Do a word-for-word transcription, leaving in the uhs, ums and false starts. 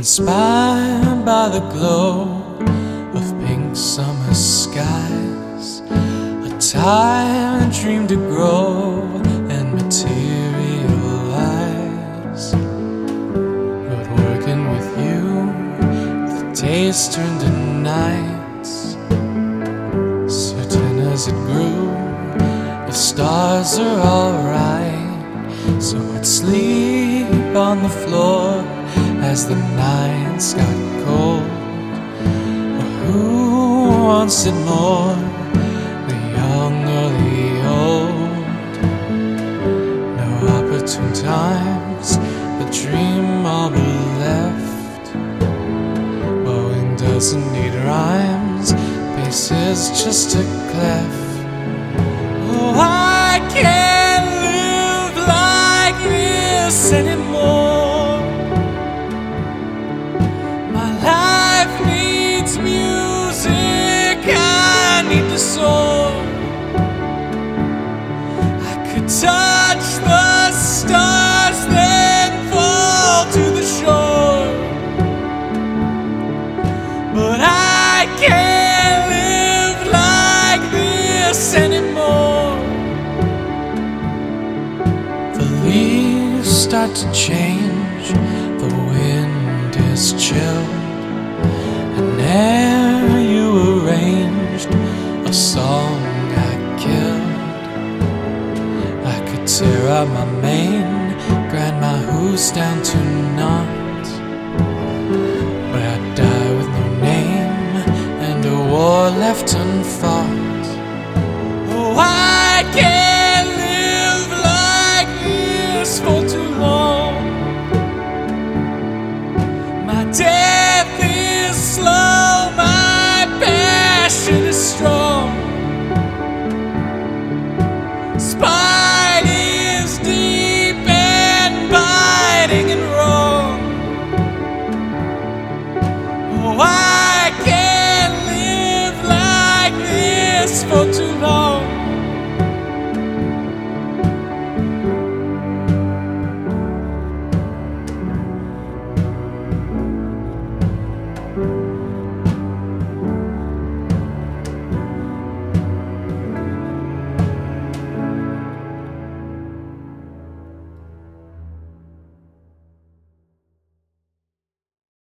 Inspired by the glow of pink summer skies, a time dream to grow and materialize. But working with you, the days turned to nights. Certain as it grew, the stars are alright. So I'd sleep on the floor as the nights got cold. But who wants it more, the young or the old? No opportune times, the dream all but left. Bowing doesn't need rhymes, bass is just a clef. Oh, I can't live like this anymore. To soar, I could touch the stars, then fall to the shore. But I can't live like this anymore. The leaves start to change, the wind is chill, and ere you arranged a song I killed, I could tear out my mane, grind my hooves down to naught. But I'd die with no name and a war left unfought. Oh, I can't live like this for too long. My death is slow, my passion is strong. Spite is deep and biting and wrong. Oh, I can't live like this for too long.